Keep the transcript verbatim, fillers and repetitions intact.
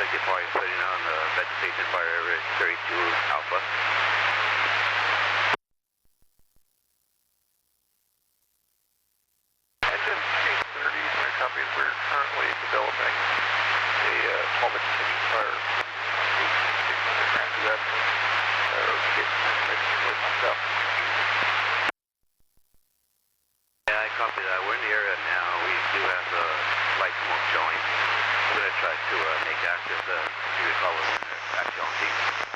deploying, putting on the vegetation fire area thirty-two Alpha. Engine eight thirty, my copy. We're currently developing a uh, small vegetation fire. Is that uh, information with myself? Yeah, I copy that. We're in the area now. We do have the light smoke showing. I'm going to try to uh, make access, uh, if you recall, with the actual team.